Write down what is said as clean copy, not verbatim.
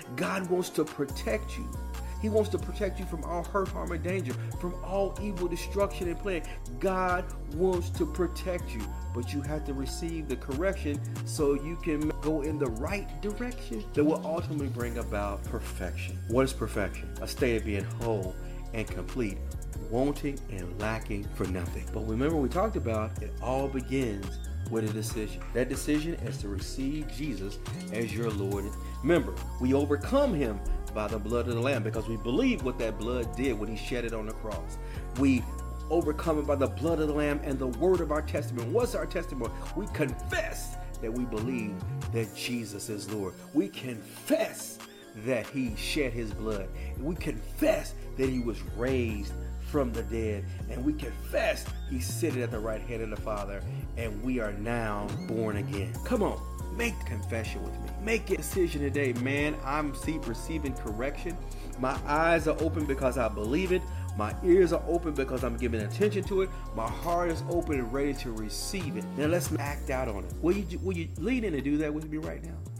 God wants to protect you. He wants to protect you from all hurt, harm, and danger, from all evil, destruction, and plague. God wants to protect you, but you have to receive the correction so you can go in the right direction that will ultimately bring about perfection. What is perfection? A state of being whole and complete, wanting and lacking for nothing. But remember, we talked about it all begins with a decision. That decision is to receive Jesus as your Lord. Remember, we overcome him by the blood of the Lamb because we believe what that blood did when he shed it on the cross. We overcome it by the blood of the Lamb and the word of our testimony. What's our testimony? We confess that we believe that Jesus is Lord. We confess that he shed his blood. We confess that he was raised from the dead, and we confess he's sitting at the right hand of the Father, and we are now born again. Come on, make the confession with me. Make a decision today, man. I'm receiving correction. My eyes are open because I believe it. My ears are open because I'm giving attention to it. My heart is open and ready to receive it. Now let's act out on it. Will you lean in and do that with me right now?